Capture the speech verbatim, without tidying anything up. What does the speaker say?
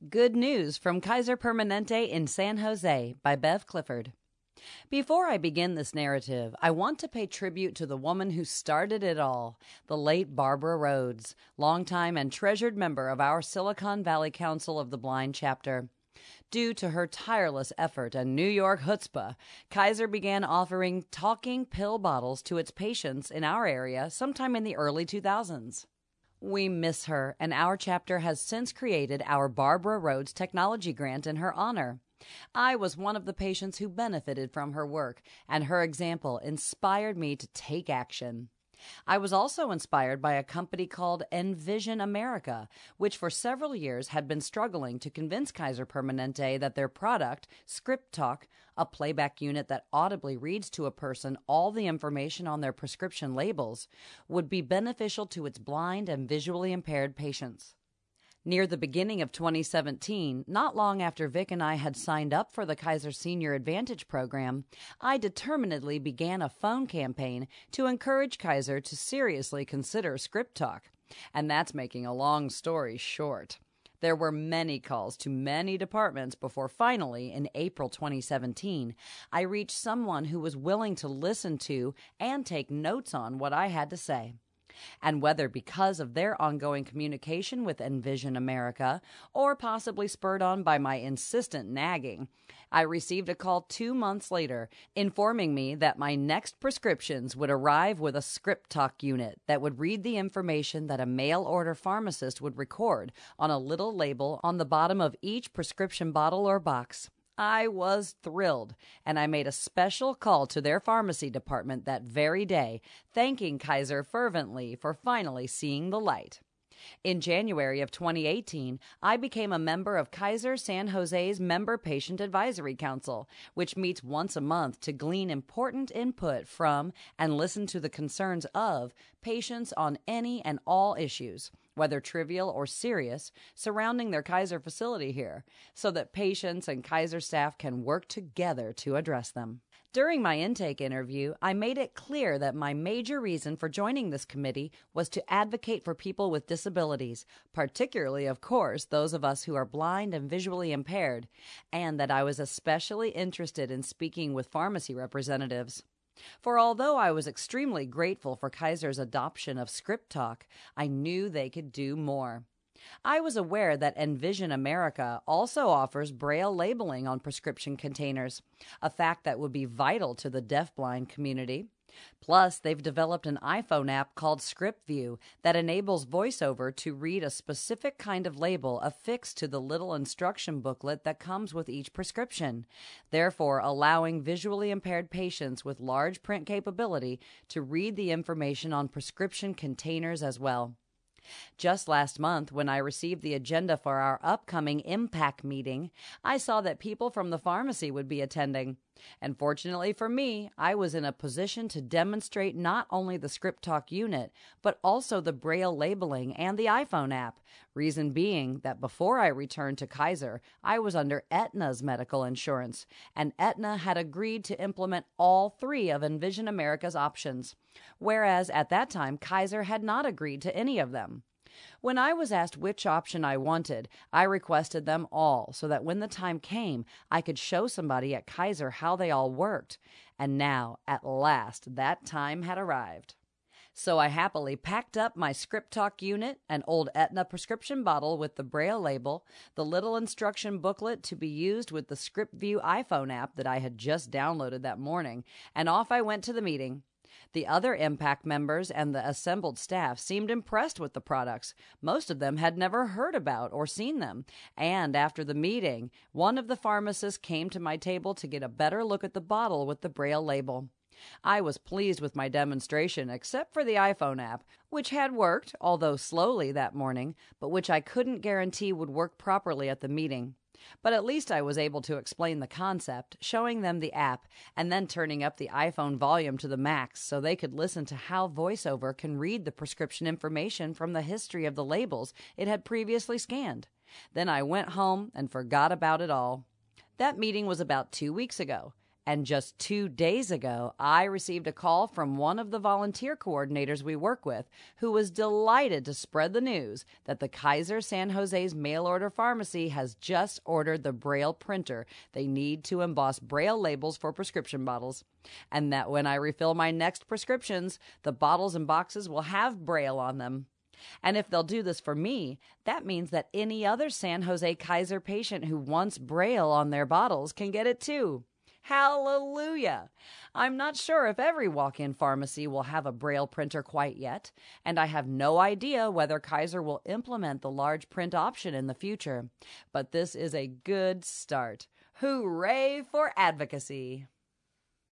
Good News from Kaiser Permanente in San Jose by Bev Clifford. Before I begin this narrative, I want to pay tribute to the woman who started it all, the late Barbara Rhodes, longtime and treasured member of our Silicon Valley Council of the Blind chapter. Due to her tireless effort and New York chutzpah, Kaiser began offering talking pill bottles to its patients in our area sometime in the early two thousands. We miss her, and our chapter has since created our Barbara Rhodes Technology Grant in her honor. I was one of the patients who benefited from her work, and her example inspired me to take action. I was also inspired by a company called Envision America, which for several years had been struggling to convince Kaiser Permanente that their product, ScriptTalk, a playback unit that audibly reads to a person all the information on their prescription labels, would be beneficial to its blind and visually impaired patients. Near the beginning of twenty seventeen, not long after Vic and I had signed up for the Kaiser Senior Advantage program, I determinedly began a phone campaign to encourage Kaiser to seriously consider ScriptTalk. And that's making a long story short. There were many calls to many departments before finally, in April twenty seventeen, I reached someone who was willing to listen to and take notes on what I had to say. And whether because of their ongoing communication with Envision America or possibly spurred on by my insistent nagging, I received a call two months later informing me that my next prescriptions would arrive with a ScriptTalk unit that would read the information that a mail-order pharmacist would record on a little label on the bottom of each prescription bottle or box. I was thrilled, and I made a special call to their pharmacy department that very day, thanking Kaiser fervently for finally seeing the light. In January of twenty eighteen, I became a member of Kaiser San Jose's Member Patient Advisory Council, which meets once a month to glean important input from and listen to the concerns of patients on any and all issues, whether trivial or serious, surrounding their Kaiser facility here, so that patients and Kaiser staff can work together to address them. During my intake interview, I made it clear that my major reason for joining this committee was to advocate for people with disabilities, particularly, of course, those of us who are blind and visually impaired, and that I was especially interested in speaking with pharmacy representatives. For although I was extremely grateful for Kaiser's adoption of ScriptTalk, I knew they could do more. I was aware that Envision America also offers Braille labeling on prescription containers, a fact that would be vital to the deafblind community. Plus, they've developed an iPhone app called ScriptView that enables VoiceOver to read a specific kind of label affixed to the little instruction booklet that comes with each prescription, therefore allowing visually impaired patients with large print capability to read the information on prescription containers as well. Just last month, when I received the agenda for our upcoming Impact meeting, I saw that people from the pharmacy would be attending. And fortunately for me, I was in a position to demonstrate not only the ScriptTalk unit, but also the Braille labeling and the iPhone app. Reason being that before I returned to Kaiser, I was under Aetna's medical insurance, and Aetna had agreed to implement all three of Envision America's options, whereas at that time Kaiser had not agreed to any of them. When I was asked which option I wanted, I requested them all so that when the time came, I could show somebody at Kaiser how they all worked. And now, at last, that time had arrived. So I happily packed up my ScriptTalk unit, an old Aetna prescription bottle with the Braille label, the little instruction booklet to be used with the ScriptView iPhone app that I had just downloaded that morning, and off I went to the meeting. The other Impact members and the assembled staff seemed impressed with the products. Most of them had never heard about or seen them. And after the meeting, one of the pharmacists came to my table to get a better look at the bottle with the Braille label. I was pleased with my demonstration, except for the iPhone app, which had worked, although slowly that morning, but which I couldn't guarantee would work properly at the meeting. But at least I was able to explain the concept, showing them the app, and then turning up the iPhone volume to the max so they could listen to how VoiceOver can read the prescription information from the history of the labels it had previously scanned. Then I went home and forgot about it all. That meeting was about two weeks ago, And just two days ago, I received a call from one of the volunteer coordinators we work with who was delighted to spread the news that the Kaiser San Jose's mail order pharmacy has just ordered the Braille printer they need to emboss Braille labels for prescription bottles. And that when I refill my next prescriptions, the bottles and boxes will have Braille on them. And if they'll do this for me, that means that any other San Jose Kaiser patient who wants Braille on their bottles can get it too. Hallelujah! I'm not sure if every walk-in pharmacy will have a Braille printer quite yet, and I have no idea whether Kaiser will implement the large print option in the future. But this is a good start. Hooray for advocacy!